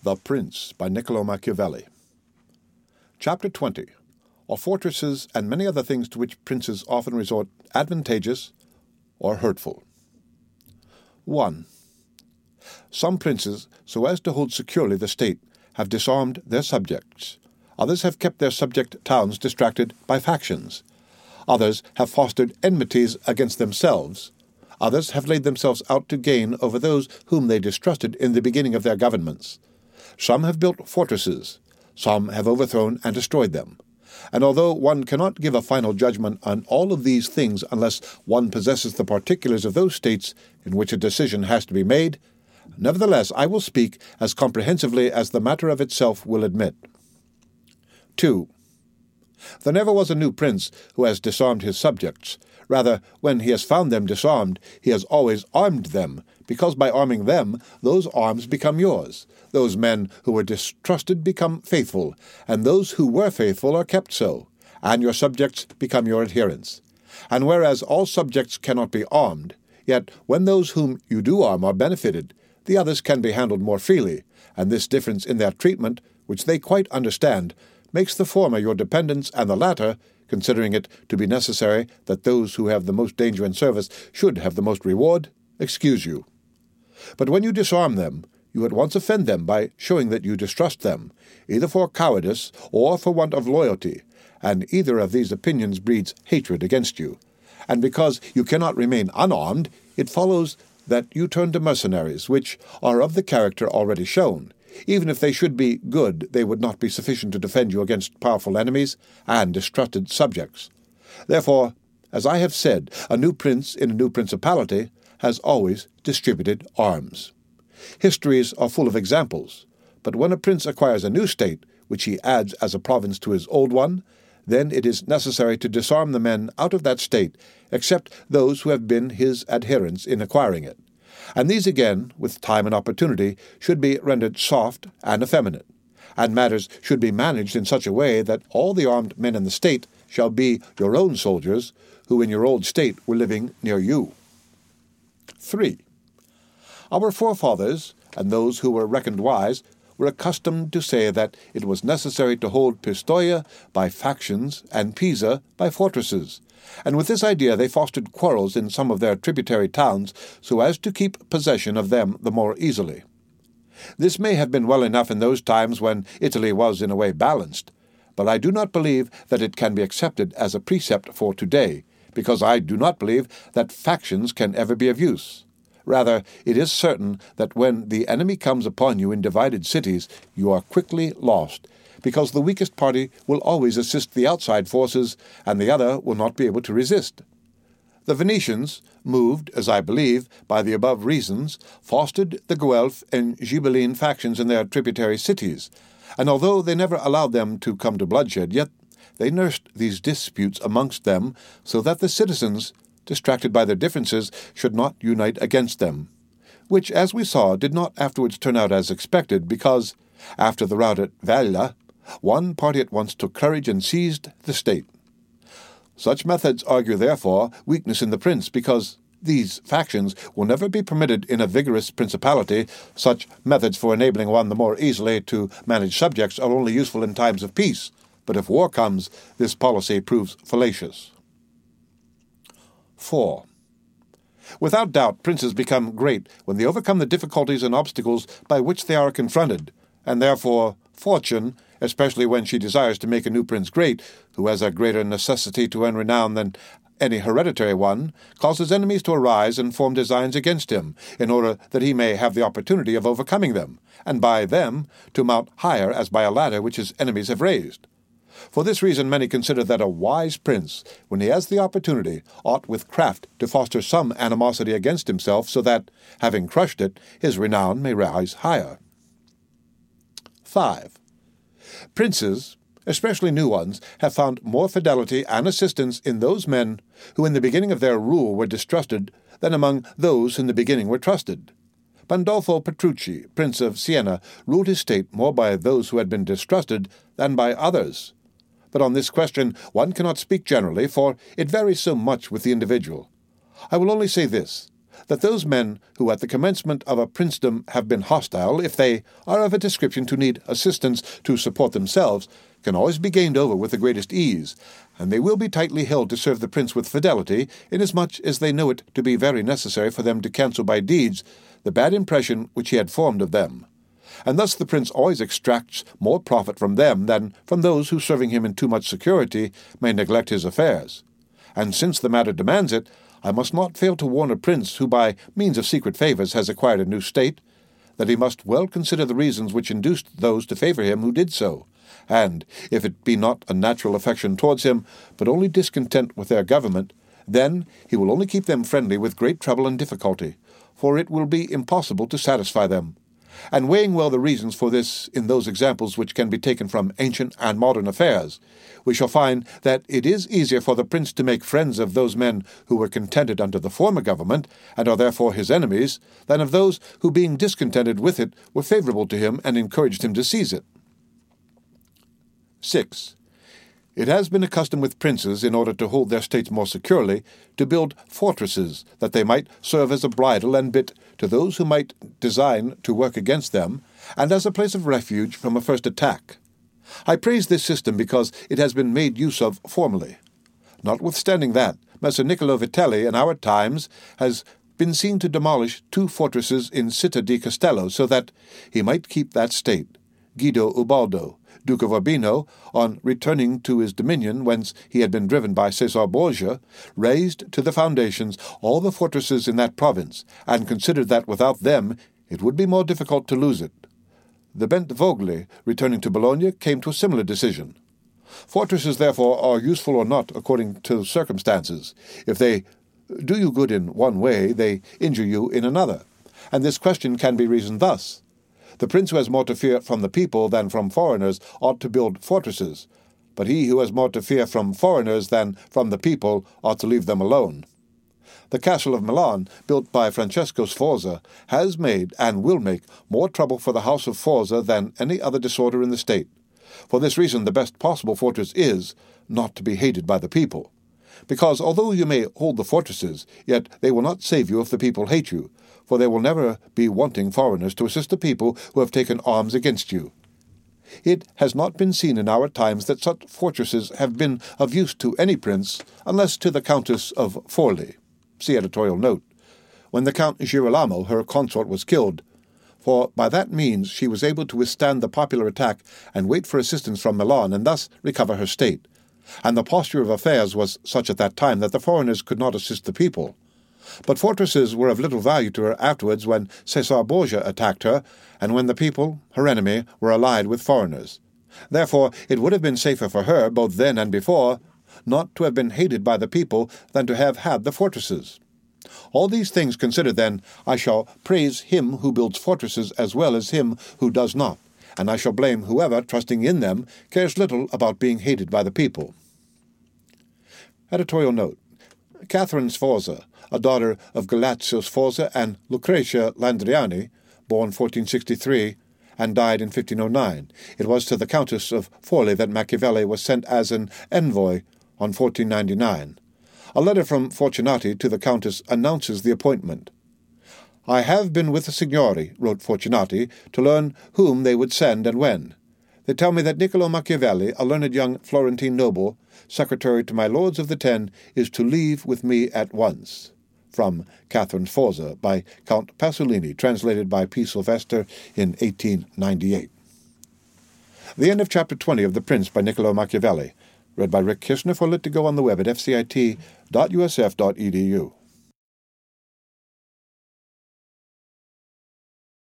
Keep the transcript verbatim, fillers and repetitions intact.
The Prince by Niccolo Machiavelli. Chapter twenty. Are fortresses and many other things to which princes often resort advantageous or hurtful? one. Some princes, so as to hold securely the state, have disarmed their subjects. Others have kept their subject towns distracted by factions. Others have fostered enmities against themselves. Others have laid themselves out to gain over those whom they distrusted in the beginning of their governments. Some have built fortresses. Some have overthrown and destroyed them. And although one cannot give a final judgment on all of these things unless one possesses the particulars of those states in which a decision has to be made, nevertheless I will speak as comprehensively as the matter of itself will admit. two. There never was a new prince who has disarmed his subjects. Rather, when he has found them disarmed, he has always armed them, because by arming them, those arms become yours. Those men who were distrusted become faithful, and those who were faithful are kept so, and your subjects become your adherents. And whereas all subjects cannot be armed, yet when those whom you do arm are benefited, the others can be handled more freely, and this difference in their treatment, which they quite understand, makes the former your dependents and the latter, considering it to be necessary that those who have the most danger and service should have the most reward, excuse you. But when you disarm them, you at once offend them by showing that you distrust them, either for cowardice or for want of loyalty, and either of these opinions breeds hatred against you. And because you cannot remain unarmed, it follows that you turn to mercenaries, which are of the character already shown. Even if they should be good, they would not be sufficient to defend you against powerful enemies and distrusted subjects. Therefore, as I have said, a new prince in a new principality has always distributed arms. Histories are full of examples, but when a prince acquires a new state, which he adds as a province to his old one, then it is necessary to disarm the men out of that state, except those who have been his adherents in acquiring it. And these again, with time and opportunity, should be rendered soft and effeminate, and matters should be managed in such a way that all the armed men in the state shall be your own soldiers, who in your old state were living near you. three. Our forefathers, and those who were reckoned wise, were accustomed to say that it was necessary to hold Pistoia by factions and Pisa by fortresses, and with this idea they fostered quarrels in some of their tributary towns so as to keep possession of them the more easily. This may have been well enough in those times when Italy was in a way balanced, but I do not believe that it can be accepted as a precept for today, because I do not believe that factions can ever be of use. Rather, it is certain that when the enemy comes upon you in divided cities, you are quickly lost, because the weakest party will always assist the outside forces, and the other will not be able to resist. The Venetians, moved, as I believe, by the above reasons, fostered the Guelph and Ghibelline factions in their tributary cities, and although they never allowed them to come to bloodshed, yet they nursed these disputes amongst them, so that the citizens, distracted by their differences, should not unite against them, which, as we saw, did not afterwards turn out as expected, because, after the rout at Valla, one party at once took courage and seized the state. Such methods argue, therefore, weakness in the prince, because these factions will never be permitted in a vigorous principality. Such methods for enabling one the more easily to manage subjects are only useful in times of peace, but if war comes, this policy proves fallacious. four. Without doubt, princes become great when they overcome the difficulties and obstacles by which they are confronted, and therefore fortune, especially when she desires to make a new prince great, who has a greater necessity to earn renown than any hereditary one, causes enemies to arise and form designs against him, in order that he may have the opportunity of overcoming them, and by them to mount higher as by a ladder which his enemies have raised. For this reason many consider that a wise prince, when he has the opportunity, ought with craft to foster some animosity against himself, so that, having crushed it, his renown may rise higher. five. Princes, especially new ones, have found more fidelity and assistance in those men who in the beginning of their rule were distrusted than among those who in the beginning were trusted. Pandolfo Petrucci, Prince of Siena, ruled his state more by those who had been distrusted than by others. But on this question one cannot speak generally, for it varies so much with the individual. I will only say this. that those men who at the commencement of a princedom have been hostile, if they are of a description to need assistance to support themselves, can always be gained over with the greatest ease, and they will be tightly held to serve the prince with fidelity, inasmuch as they know it to be very necessary for them to cancel by deeds the bad impression which he had formed of them. And thus the prince always extracts more profit from them than from those who, serving him in too much security, may neglect his affairs. And since the matter demands it, I must not fail to warn a prince who by means of secret favours has acquired a new state, that he must well consider the reasons which induced those to favour him who did so, and, if it be not a natural affection towards him, but only discontent with their government, then he will only keep them friendly with great trouble and difficulty, for it will be impossible to satisfy them. And weighing well the reasons for this in those examples which can be taken from ancient and modern affairs, we shall find that it is easier for the prince to make friends of those men who were contented under the former government, and are therefore his enemies, than of those who, being discontented with it, were favourable to him and encouraged him to seize it. six. It has been a custom with princes, in order to hold their states more securely, to build fortresses, that they might serve as a bridle and bit to those who might design to work against them, and as a place of refuge from a first attack. I praise this system because it has been made use of formerly. Notwithstanding that, Messer Niccolo Vitelli in our times has been seen to demolish two fortresses in Città di Castello, so that he might keep that state. Guido Ubaldo, Duke of Urbino, on returning to his dominion whence he had been driven by Cesar Borgia, razed to the foundations all the fortresses in that province, and considered that without them it would be more difficult to lose it. The Bentivogli, returning to Bologna, came to a similar decision. Fortresses, therefore, are useful or not according to circumstances. If they do you good in one way, they injure you in another. And this question can be reasoned thus. The prince who has more to fear from the people than from foreigners ought to build fortresses, but he who has more to fear from foreigners than from the people ought to leave them alone. The castle of Milan, built by Francesco Sforza, has made, and will make, more trouble for the house of Sforza than any other disorder in the state. For this reason the best possible fortress is not to be hated by the people. Because although you may hold the fortresses, yet they will not save you if the people hate you, for there will never be wanting foreigners to assist the people who have taken arms against you. It has not been seen in our times that such fortresses have been of use to any prince, unless to the Countess of Forli. See editorial note. When the Count Girolamo, her consort, was killed, for by that means she was able to withstand the popular attack and wait for assistance from Milan, and thus recover her state. And the posture of affairs was such at that time that the foreigners could not assist the people. But fortresses were of little value to her afterwards when Cesar Borgia attacked her, and when the people, her enemy, were allied with foreigners. Therefore it would have been safer for her, both then and before, not to have been hated by the people than to have had the fortresses. All these things considered, then, I shall praise him who builds fortresses as well as him who does not, and I shall blame whoever, trusting in them, cares little about being hated by the people. Editorial note. Catherine Sforza, a daughter of Galatzio Sforza and Lucretia Landriani, born fourteen sixty-three, and died in fifteen oh nine. It was to the Countess of Forli that Machiavelli was sent as an envoy on fourteen ninety-nine. A letter from Fortunati to the Countess announces the appointment. "I have been with the Signori," wrote Fortunati, "to learn whom they would send and when. They tell me that Niccolo Machiavelli, a learned young Florentine noble, secretary to my lords of the Ten, is to leave with me at once." From Catherine Sforza, by Count Pasolini, translated by P. Sylvester in eighteen ninety-eight. The end of Chapter twenty of The Prince by Niccolo Machiavelli, read by Rick Kirshner for Lit to Go on the web at f c i t dot u s f dot e d u.